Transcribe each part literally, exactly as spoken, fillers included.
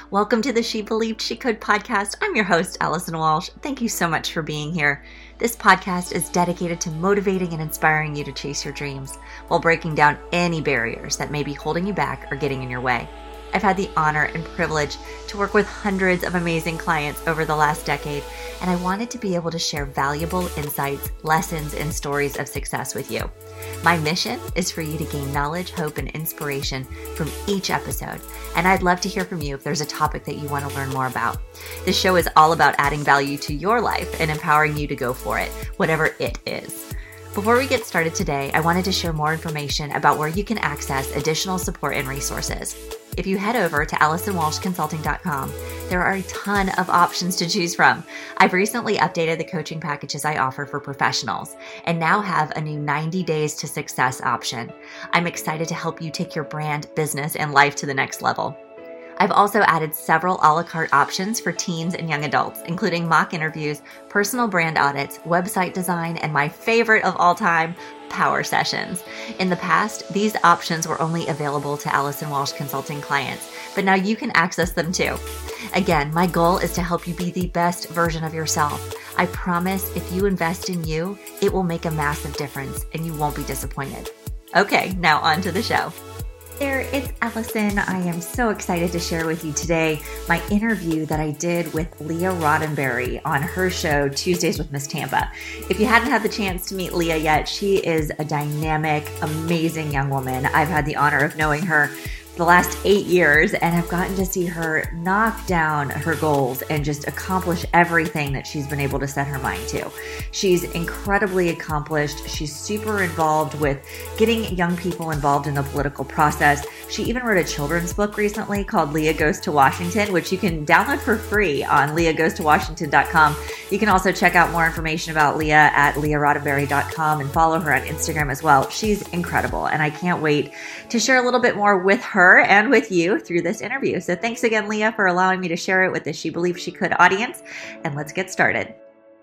Welcome to the She Believed She Could podcast. I'm your host, Allison Walsh. Thank you so much for being here. This podcast is dedicated to motivating and inspiring you to chase your dreams while breaking down any barriers that may be holding you back or getting in your way. I've had the honor and privilege to work with hundreds of amazing clients over the last decade, and I wanted to be able to share valuable insights, lessons, and stories of success with you. My mission is for you to gain knowledge, hope, and inspiration from each episode, and I'd love to hear from you if there's a topic that you want to learn more about. This show is all about adding value to your life and empowering you to go for it, whatever it is. Before we get started today, I wanted to share more information about where you can access additional support and resources. If you head over to allison walsh consulting dot com, there are a ton of options to choose from. I've recently updated the coaching packages I offer for professionals and now have a new ninety days to success option. I'm excited to help you take your brand, business, and life to the next level. I've also added several a la carte options for teens and young adults, including mock interviews, personal brand audits, website design, and my favorite of all time, power sessions. In the past, these options were only available to Allison Walsh Consulting clients, but now you can access them too. Again, my goal is to help you be the best version of yourself. I promise if you invest in you, it will make a massive difference and you won't be disappointed. Okay, now on to the show. There, it's Allison. I am so excited to share with you today my interview that I did with Leah Roddenberry on her show, Tuesdays with Miss Tampa. If you hadn't had the chance to meet Leah yet, she is a dynamic, amazing young woman. I've had the honor of knowing her the last eight years and have gotten to see her knock down her goals and just accomplish everything that she's been able to set her mind to. She's incredibly accomplished. She's super involved with getting young people involved in the political process. She even wrote a children's book recently called Leah Goes to Washington, which you can download for free on leah goes to washington dot com. You can also check out more information about Leah at leah roddenberry dot com and follow her on Instagram as well. She's incredible, and I can't wait to share a little bit more with her and with you through this interview. So thanks again, Leah, for allowing me to share it with the She Believed She Could audience. And let's get started.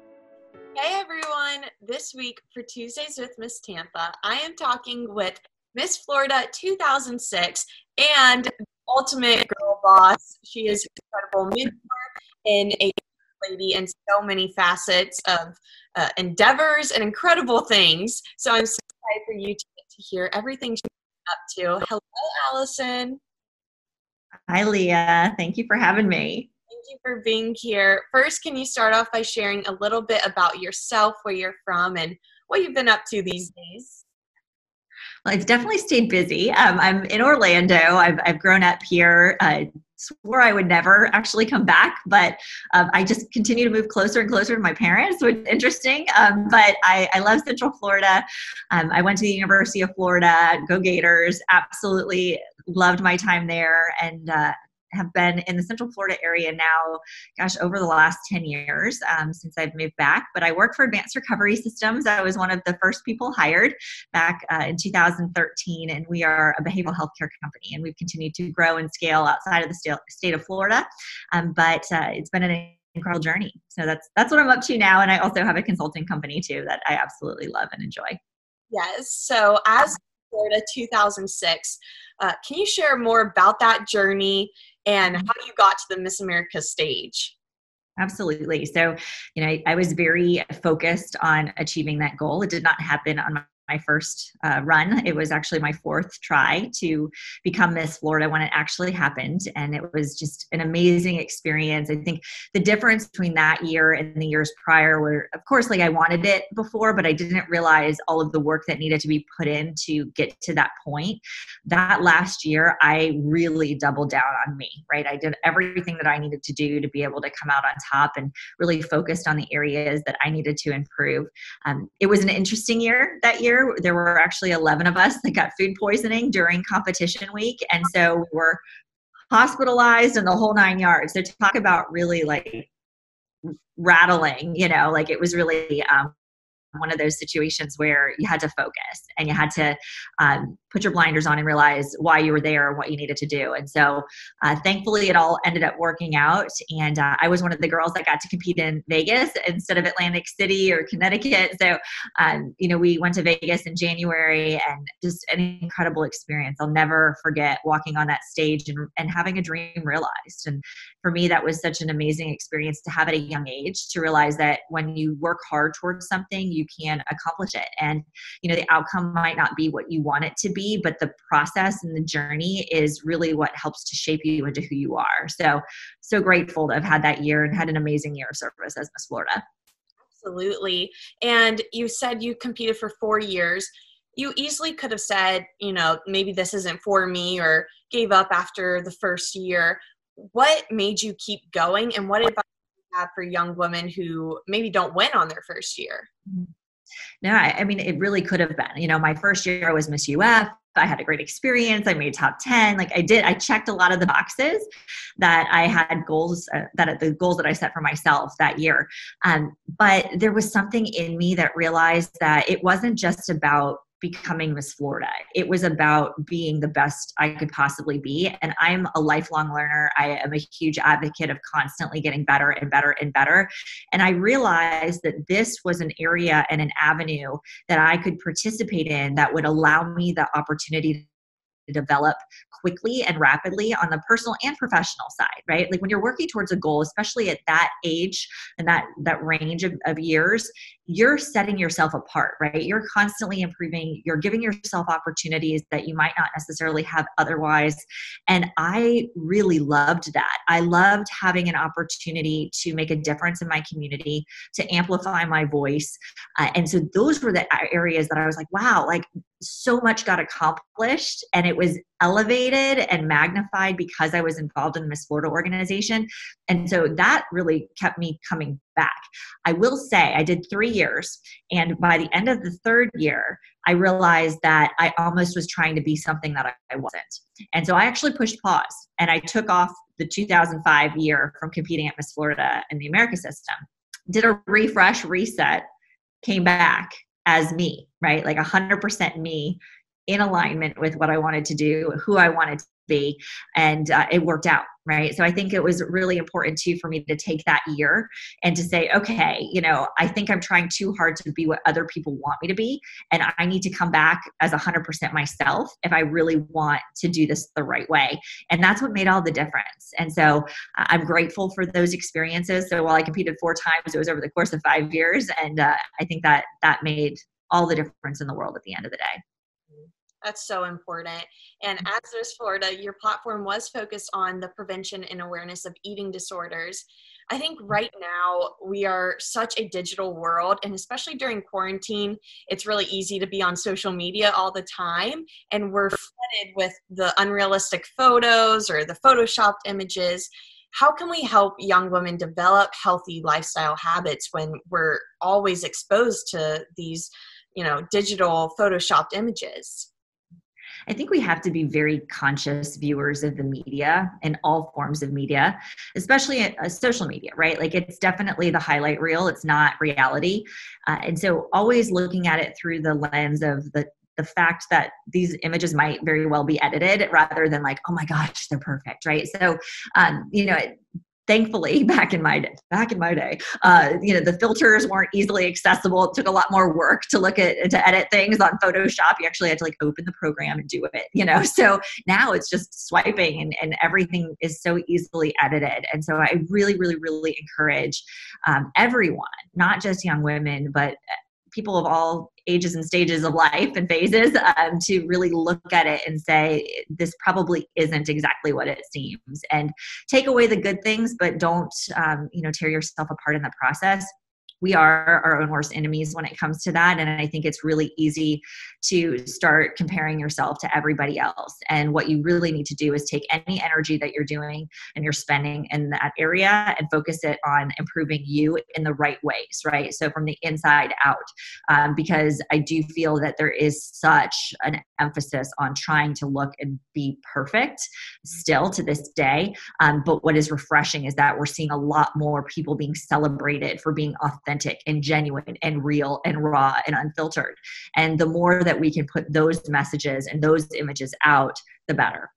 Hey everyone, this week for Tuesdays with Miss Tampa, I am talking with Miss Florida two thousand six and ultimate girl boss. She is an incredible mentor and a lady in so many facets of uh, endeavors and incredible things. So I'm so excited for you to get to hear everything she's up to. Hello, Allison. Hi, Leah. Thank you for having me. Thank you for being here. First, can you start off by sharing a little bit about yourself, where you're from, and what you've been up to these days? Well, I've definitely stayed busy. Um, I'm in Orlando. I've, I've grown up here. I swore I would never actually come back, but um, I just continue to move closer and closer to my parents, which is interesting. Um, but I, I love Central Florida. Um, I went to the University of Florida. Go Gators. Absolutely loved my time there, and uh, have been in the Central Florida area now, gosh, over the last ten years um, since I've moved back. But I work for Advanced Recovery Systems. I was one of the first people hired back uh, in two thousand thirteen, and we are a behavioral healthcare company, and we've continued to grow and scale outside of the state, state of Florida. Um, but uh, it's been an incredible journey. So that's that's what I'm up to now, and I also have a consulting company too that I absolutely love and enjoy. Yes. So as Florida two thousand six, uh, can you share more about that journey and how you got to the Miss America stage? Absolutely. So, you know, I, I was very focused on achieving that goal. It did not happen on my my first uh, run. It was actually my fourth try to become Miss Florida when it actually happened. And it was just an amazing experience. I think the difference between that year and the years prior were, of course, like I wanted it before, but I didn't realize all of the work that needed to be put in to get to that point. That last year, I really doubled down on me, right? I did everything that I needed to do to be able to come out on top and really focused on the areas that I needed to improve. Um, it was an interesting year that year. There were actually eleven of us that got food poisoning during competition week. And so we were hospitalized and the whole nine yards. So talk about really like rattling, you know, like it was really um, one of those situations where you had to focus and you had to um, put your blinders on and realize why you were there and what you needed to do. And so uh, thankfully it all ended up working out. And uh, I was one of the girls that got to compete in Vegas instead of Atlantic City or Connecticut. So, um, you know, we went to Vegas in January, and just an incredible experience. I'll never forget walking on that stage and, and having a dream realized. And for me, that was such an amazing experience to have at a young age, to realize that when you work hard towards something, you can accomplish it. And, you know, the outcome might not be what you want it to be, but the process and the journey is really what helps to shape you into who you are. So, so grateful to have had that year and had an amazing year of service as Miss Florida. Absolutely. And you said you competed for four years. You easily could have said, you know, maybe this isn't for me, or gave up after the first year. What made you keep going, and what advice do you have for young women who maybe don't win on their first year? No, I, I mean, it really could have been. You know, my first year I was Miss U F. I had a great experience. I made top ten. Like I did, I checked a lot of the boxes that I had goals, uh, that the goals that I set for myself that year. Um, but there was something in me that realized that it wasn't just about becoming Miss Florida. It was about being the best I could possibly be. And I'm a lifelong learner. I am a huge advocate of constantly getting better and better and better. And I realized that this was an area and an avenue that I could participate in that would allow me the opportunity to develop quickly and rapidly on the personal and professional side, right? Like when you're working towards a goal, especially at that age and that, that range of, of years, you're setting yourself apart, right? You're constantly improving. You're giving yourself opportunities that you might not necessarily have otherwise. And I really loved that. I loved having an opportunity to make a difference in my community, to amplify my voice. Uh, and so those were the areas that I was like, wow, like so much got accomplished, and it was elevated and magnified because I was involved in the Miss Florida organization. And so that really kept me coming back. I will say I did three years. And by the end of the third year, I realized that I almost was trying to be something that I wasn't. And so I actually pushed pause, and I took off the two thousand five year from competing at Miss Florida in the America system, did a refresh, reset, came back as me, right? Like one hundred percent me, in alignment with what I wanted to do, who I wanted to be, and uh, it worked out, right? So I think it was really important too for me to take that year and to say, okay, you know, I think I'm trying too hard to be what other people want me to be, and I need to come back as one hundred percent myself if I really want to do this the right way. And that's what made all the difference. And so uh, I'm grateful for those experiences. So while I competed four times, it was over the course of five years. And uh, I think that that made all the difference in the world at the end of the day. That's so important. And as Miss Florida, your platform was focused on the prevention and awareness of eating disorders. I think right now we are such a digital world, and especially during quarantine, it's really easy to be on social media all the time, and we're flooded with the unrealistic photos or the photoshopped images. How can we help young women develop healthy lifestyle habits when we're always exposed to these, you know, digital photoshopped images? I think we have to be very conscious viewers of the media and all forms of media, especially uh, social media, right? Like it's definitely the highlight reel. It's not reality. Uh, and so always looking at it through the lens of the the fact that these images might very well be edited rather than like, oh my gosh, they're perfect, right? So, um, you know, it, thankfully, back in my day, back in my day, uh, you know, the filters weren't easily accessible. It took a lot more work to look at, to edit things on Photoshop. You actually had to like open the program and do it, you know? So now it's just swiping, and, and everything is so easily edited. And so I really, really, really encourage um, everyone, not just young women, but people of all ages and stages of life and phases, um, to really look at it and say, this probably isn't exactly what it seems, and take away the good things, but don't, um, you know, tear yourself apart in the process. We are our own worst enemies when it comes to that. And I think it's really easy to start comparing yourself to everybody else. And what you really need to do is take any energy that you're doing and you're spending in that area and focus it on improving you in the right ways, right? So from the inside out, um, because I do feel that there is such an emphasis on trying to look and be perfect still to this day. Um, but what is refreshing is that we're seeing a lot more people being celebrated for being authentic authentic and genuine and real and raw and unfiltered. And the more that we can put those messages and those images out, the better.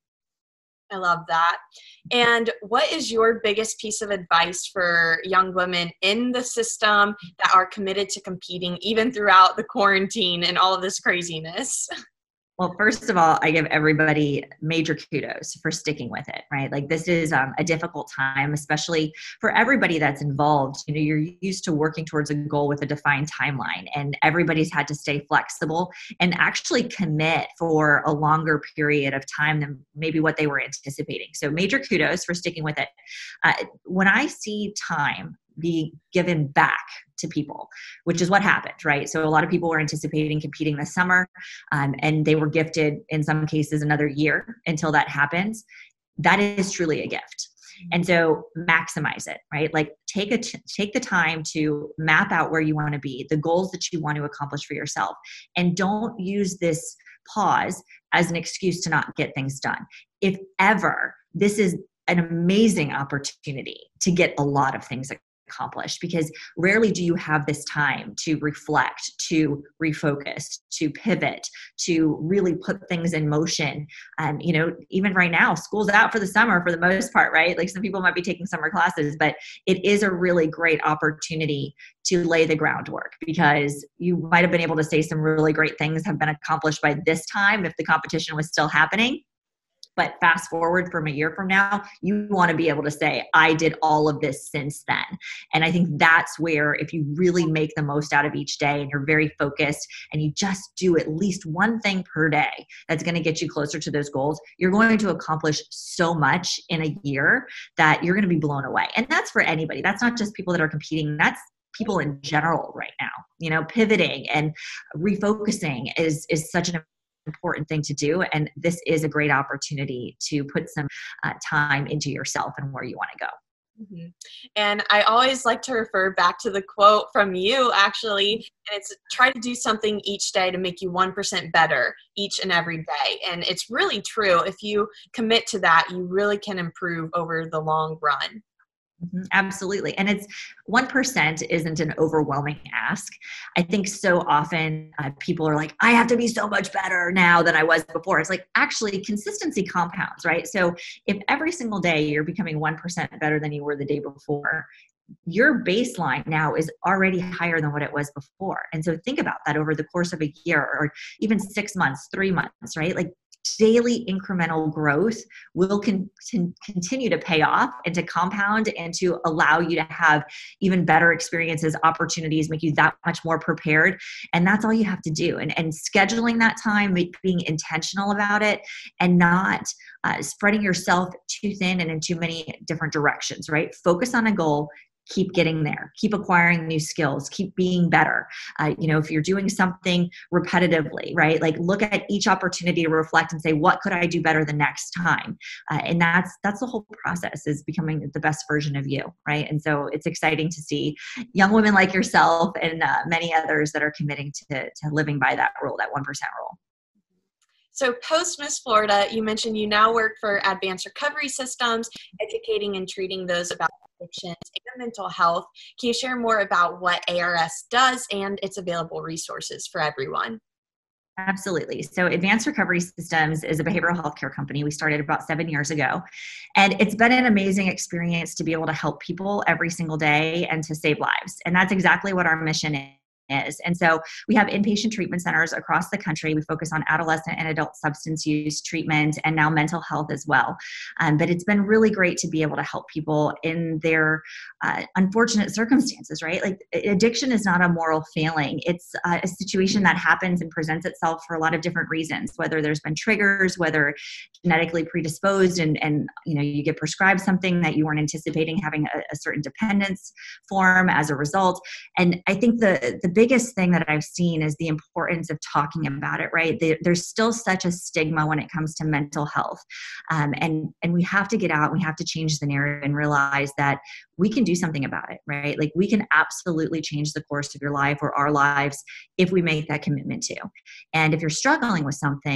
I love that. And what is your biggest piece of advice for young women in the system that are committed to competing even throughout the quarantine and all of this craziness? Well, first of all, I give everybody major kudos for sticking with it, right? Like this is um, a difficult time, especially for everybody that's involved. You know, you're used to working towards a goal with a defined timeline, and everybody's had to stay flexible and actually commit for a longer period of time than maybe what they were anticipating. So major kudos for sticking with it. Uh, when I see time be given back to people, which is what happened, right? So a lot of people were anticipating competing this summer, um, and they were gifted, in some cases, another year until that happens. That is truly a gift. And so maximize it, right? Like take a t- take the time to map out where you want to be, the goals that you want to accomplish for yourself, and don't use this pause as an excuse to not get things done. If ever, this is an amazing opportunity to get a lot of things accomplished, because rarely do you have this time to reflect, to refocus, to pivot, to really put things in motion. Um, you know, even right now, school's out for the summer for the most part, right? Like some people might be taking summer classes, but it is a really great opportunity to lay the groundwork, because you might have been able to say some really great things have been accomplished by this time if the competition was still happening. But fast forward from a year from now, you want to be able to say, I did all of this since then. And I think that's where, if you really make the most out of each day and you're very focused and you just do at least one thing per day that's going to get you closer to those goals, you're going to accomplish so much in a year that you're going to be blown away. And that's for anybody. That's not just people that are competing. That's people in general right now. You know, pivoting and refocusing is, is such an important thing to do. And this is a great opportunity to put some uh, time into yourself and where you want to go. Mm-hmm. And I always like to refer back to the quote from you, actually, and it's try to do something each day to make you one percent better each and every day. And it's really true. If you commit to that, you really can improve over the long run. Mm-hmm. Absolutely. And it's one percent isn't an overwhelming ask. I think so often uh, people are like, I have to be so much better now than I was before. It's like, actually consistency compounds, right? So if every single day you're becoming one percent better than you were the day before, your baseline now is already higher than what it was before. And so think about that over the course of a year or even six months, three months, right? Like daily incremental growth will con- con- continue to pay off and to compound and to allow you to have even better experiences, opportunities, make you that much more prepared. And that's all you have to do. And, and scheduling that time, make, being intentional about it, and not uh, spreading yourself too thin and in too many different directions, right? Focus on a goal. Keep getting there, keep acquiring new skills, keep being better. Uh, you know, if you're doing something repetitively, right? Like look at each opportunity to reflect and say, what could I do better the next time? Uh, and that's, that's the whole process, is becoming the best version of you, right? And so it's exciting to see young women like yourself and uh, many others that are committing to, to living by that rule, that one percent rule. So post Miss Florida, you mentioned you now work for Advanced Recovery Systems, educating and treating those about addictions and mental health. Can you share more about what A R S does and its available resources for everyone? Absolutely. So Advanced Recovery Systems is a behavioral health care company. We started about seven years ago, and it's been an amazing experience to be able to help people every single day and to save lives. And that's exactly what our mission is. Is. And so we have inpatient treatment centers across the country. We focus on adolescent and adult substance use treatment and now mental health as well. Um, but it's been really great to be able to help people in their uh, unfortunate circumstances, right? Like addiction is not a moral failing. It's uh, a situation that happens and presents itself for a lot of different reasons, whether there's been triggers, whether genetically predisposed and, and you know, you get prescribed something that you weren't anticipating, having a, a certain dependence form as a result. And I think the, the biggest thing that I've seen is the importance of talking about it, right? There's still such a stigma when it comes to mental health. Um, and, and we have to get out, we have to change the narrative and realize that we can do something about it, right? Like we can absolutely change the course of your life or our lives if we make that commitment to. And if you're struggling with something,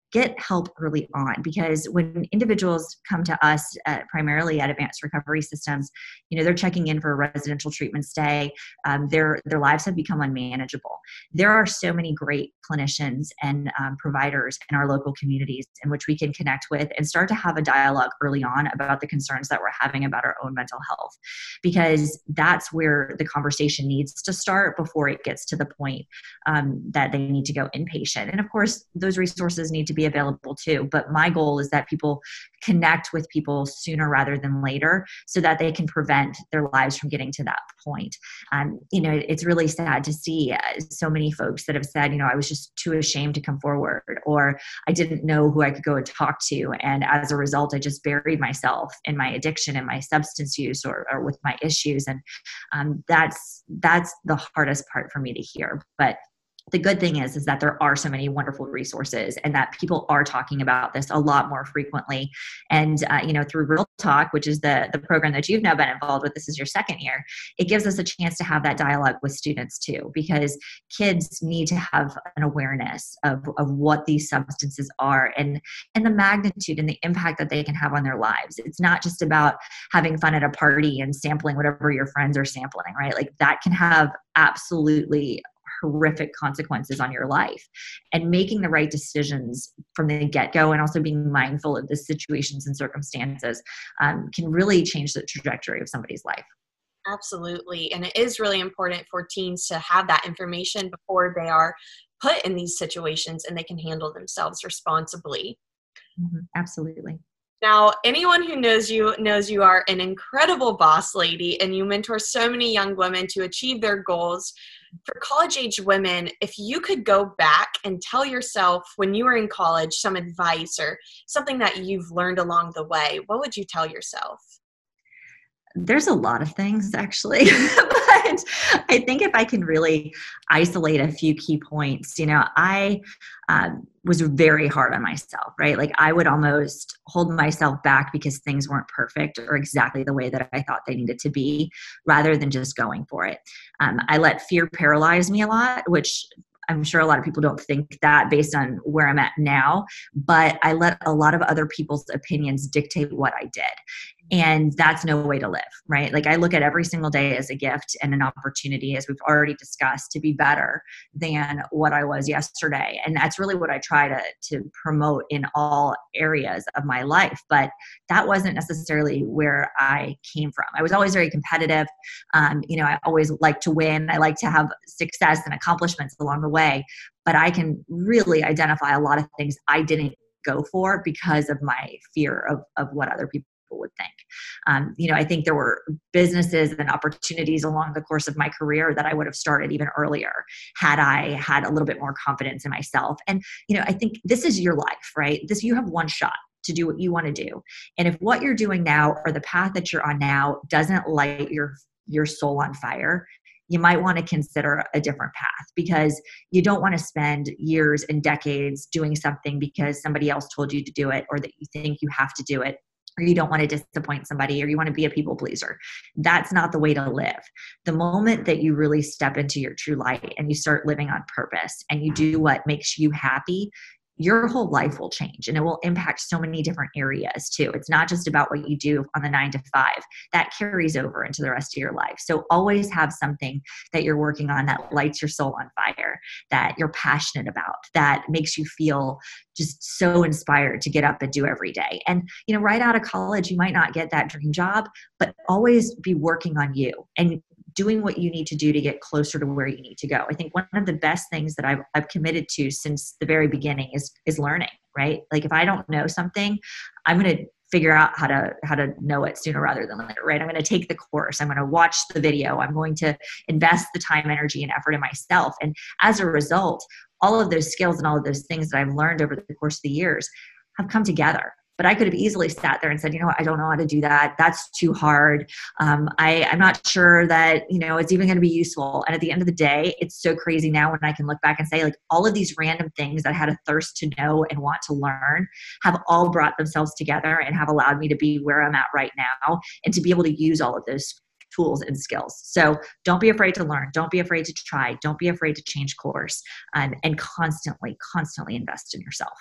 get help early on, because when individuals come to us uh, primarily at Advanced Recovery Systems, you know, they're checking in for a residential treatment stay. Um, their their lives have become unmanageable. There are so many great clinicians and um, providers in our local communities in which we can connect with and start to have a dialogue early on about the concerns that we're having about our own mental health, because that's where the conversation needs to start before it gets to the point um, that they need to go inpatient. And of course, those resources need to be available too. But my goal is that people connect with people sooner rather than later so that they can prevent their lives from getting to that point. Um, you know, it's really sad to see uh, so many folks that have said, you know, I was just too ashamed to come forward, or I didn't know who I could go and talk to. And as a result, I just buried myself in my addiction and my substance use or, or with my issues. And um, that's, that's the hardest part for me to hear. But the good thing is, is that there are so many wonderful resources and that people are talking about this a lot more frequently. And, uh, you know, through Real Talk, which is the, the program that you've now been involved with, this is your second year, it gives us a chance to have that dialogue with students too, because kids need to have an awareness of, of what these substances are and, and the magnitude and the impact that they can have on their lives. It's not just about having fun at a party and sampling whatever your friends are sampling, right? Like that can have absolutely horrific consequences on your life. And making the right decisions from the get-go and also being mindful of the situations and circumstances um, can really change the trajectory of somebody's life. Absolutely. And it is really important for teens to have that information before they are put in these situations and they can handle themselves responsibly. Mm-hmm. Absolutely. Now, anyone who knows you knows you are an incredible boss lady and you mentor so many young women to achieve their goals. For college-age women, if you could go back and tell yourself when you were in college some advice or something that you've learned along the way, what would you tell yourself? There's a lot of things actually, but I think if I can really isolate a few key points, you know, I um, was very hard on myself, right? Like I would almost hold myself back because things weren't perfect or exactly the way that I thought they needed to be, rather than just going for it. Um, I let fear paralyze me a lot, which I'm sure a lot of people don't think that based on where I'm at now, but I let a lot of other people's opinions dictate what I did. And that's no way to live, right? Like I look at every single day as a gift and an opportunity, as we've already discussed, to be better than what I was yesterday. And that's really what I try to, to promote in all areas of my life. But that wasn't necessarily where I came from. I was always very competitive. Um, you know, I always like to win. I like to have success and accomplishments along the way. But I can really identify a lot of things I didn't go for because of my fear of, of what other people would think. Um, you know, I think there were businesses and opportunities along the course of my career that I would have started even earlier had I had a little bit more confidence in myself. And, you know, I think this is your life, right? This, you have one shot to do what you want to do. And if what you're doing now or the path that you're on now doesn't light your, your soul on fire, you might want to consider a different path, because you don't want to spend years and decades doing something because somebody else told you to do it, or that you think you have to do it, or you don't want to disappoint somebody, or you want to be a people pleaser. That's not the way to live. The moment that you really step into your true light and you start living on purpose and you do what makes you happy, your whole life will change, and it will impact so many different areas too. It's not just about what you do on the nine to five. That carries over into the rest of your life. So always have something that you're working on that lights your soul on fire, that you're passionate about, that makes you feel just so inspired to get up and do every day. And, you know, right out of college, you might not get that dream job, but always be working on you and doing what you need to do to get closer to where you need to go. I think one of the best things that I've, I've committed to since the very beginning is, is learning, right? Like if I don't know something, I'm going to figure out how to, how to know it sooner rather than later, right? I'm going to take the course. I'm going to watch the video. I'm going to invest the time, energy, and effort in myself. And as a result, all of those skills and all of those things that I've learned over the course of the years have come together. But I could have easily sat there and said, you know what, I don't know how to do that. That's too hard. Um, I, I'm not sure that, you know, it's even going to be useful. And at the end of the day, it's so crazy now when I can look back and say, like, all of these random things that I had a thirst to know and want to learn have all brought themselves together and have allowed me to be where I'm at right now and to be able to use all of those tools and skills. So don't be afraid to learn. Don't be afraid to try. Don't be afraid to change course, um, and constantly, constantly invest in yourself.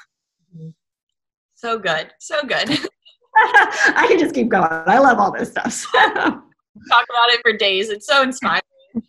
So good. So good. I can just keep going. I love all this stuff. So. Talk about it for days. It's so inspiring.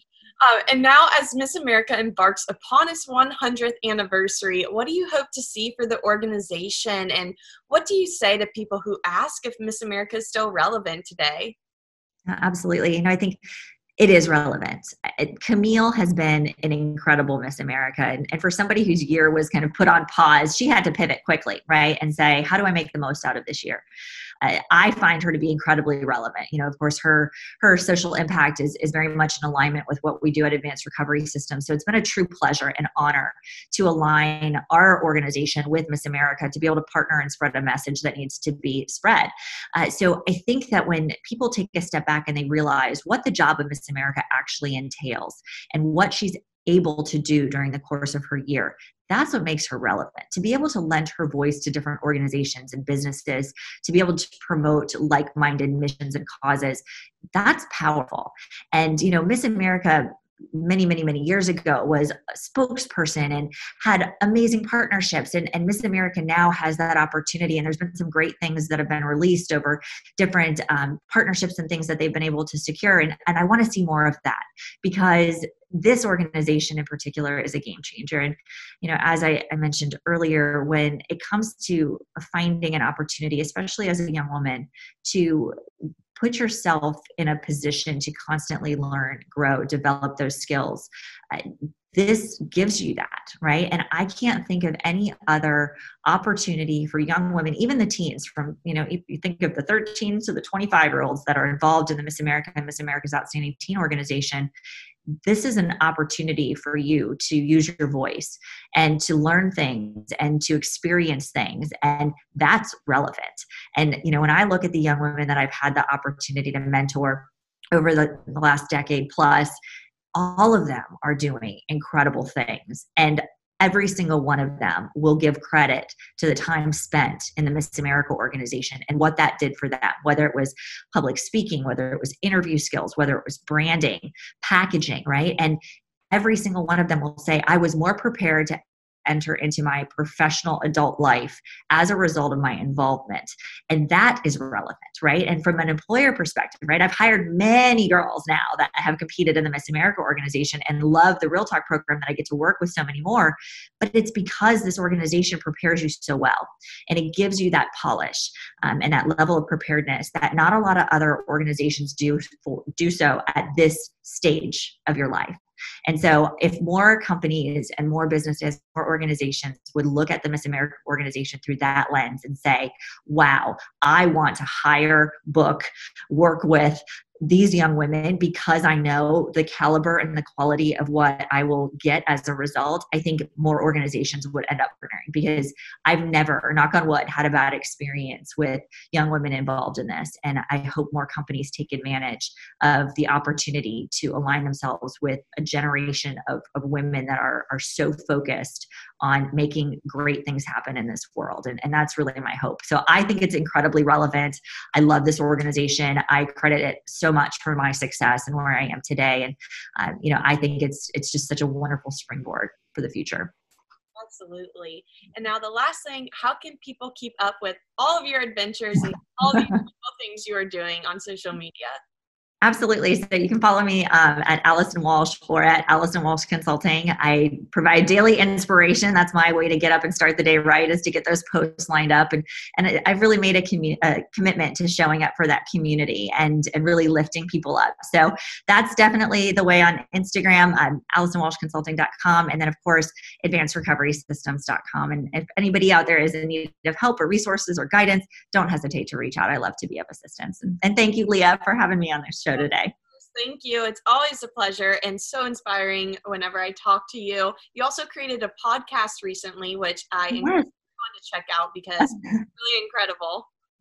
Uh, and now, as Miss America embarks upon its one hundredth anniversary, what do you hope to see for the organization? And what do you say to people who ask if Miss America is still relevant today? Absolutely. You know, I think it is relevant. Camille has been an incredible Miss America. And, and for somebody whose year was kind of put on pause, she had to pivot quickly, right? And say, how do I make the most out of this year? Uh, I find her to be incredibly relevant. You know, of course, her her social impact is, is very much in alignment with what we do at Advanced Recovery Systems. So it's been a true pleasure and honor to align our organization with Miss America to be able to partner and spread a message that needs to be spread. Uh, so I think that when people take a step back and they realize what the job of Miss America actually entails and what she's able to do during the course of her year, that's what makes her relevant. To be able to lend her voice to different organizations and businesses, to be able to promote like-minded missions and causes, that's powerful. And, you know, Miss America many, many, many years ago was a spokesperson and had amazing partnerships. And, and Miss America now has that opportunity. And there's been some great things that have been released over different um, partnerships and things that they've been able to secure. And, and I want to see more of that, because this organization in particular is a game changer. And, you know, as I, I mentioned earlier, when it comes to finding an opportunity, especially as a young woman, to put yourself in a position to constantly learn, grow, develop those skills, uh, this gives you that, right? And I can't think of any other opportunity for young women, even the teens, from, you know, if you think of the thirteen to the twenty-five year olds that are involved in the Miss America and Miss America's Outstanding Teen Organization, this is an opportunity for you to use your voice and to learn things and to experience things. And that's relevant. And, you know, when I look at the young women that I've had the opportunity to mentor over the, the last decade plus, all of them are doing incredible things. And every single one of them will give credit to the time spent in the Miss America organization and what that did for them, whether it was public speaking, whether it was interview skills, whether it was branding, packaging, right? And every single one of them will say, I was more prepared to enter into my professional adult life as a result of my involvement. And that is relevant, right? And from an employer perspective, right? I've hired many girls now that have competed in the Miss America organization and love the Real Talk program that I get to work with so many more. But it's because this organization prepares you so well. And it gives you that polish um, and that level of preparedness that not a lot of other organizations do, for, do so at this stage of your life. And so if more companies and more businesses, more organizations would look at the Miss America organization through that lens and say, wow, I want to hire, book, work with these young women because I know the caliber and the quality of what I will get as a result, I think more organizations would end up partnering, because I've never, knock on wood, had a bad experience with young women involved in this. And I hope more companies take advantage of the opportunity to align themselves with a generation of, of women that are, are so focused on making great things happen in this world. And, and that's really my hope. So I think it's incredibly relevant. I love this organization. I credit it so much for my success and where I am today. And, um, you know, I think it's, it's just such a wonderful springboard for the future. Absolutely. And now the last thing, how can people keep up with all of your adventures and all the things you are doing on social media? Absolutely. So you can follow me um, at Allison Walsh or at Allison Walsh Consulting. I provide daily inspiration. That's my way to get up and start the day right, is to get those posts lined up. And, and I've really made a, commu- a commitment to showing up for that community and, and really lifting people up. So that's definitely the way on Instagram, um, Allison Walsh Consulting dot com. And then, of course, Advanced Recovery Systems dot com. And if anybody out there is in need of help or resources or guidance, don't hesitate to reach out. I love to be of assistance. And, and thank you, Leah, for having me on this show today. Thank you. It's always a pleasure and so inspiring whenever I talk to you. You also created a podcast recently, which I yes. encourage everyone to check out because it's really incredible.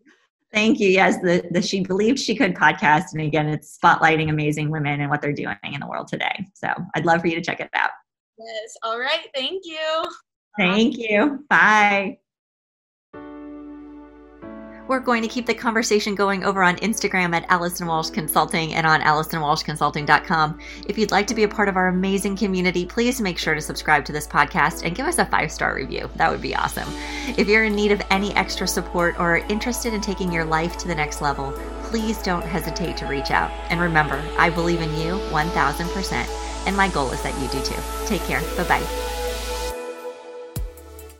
Thank you. Yes, the, the She Believed She Could podcast. And again, it's spotlighting amazing women and what they're doing in the world today. So I'd love for you to check it out. Yes. All right. Thank you. Thank you. Bye. We're going to keep the conversation going over on Instagram at Allison Walsh Consulting and on allison walsh consulting dot com. If you'd like to be a part of our amazing community, please make sure to subscribe to this podcast and give us a five-star review. That would be awesome. If you're in need of any extra support or are interested in taking your life to the next level, please don't hesitate to reach out. And remember, I believe in you one thousand percent, and my goal is that you do too. Take care. Bye-bye.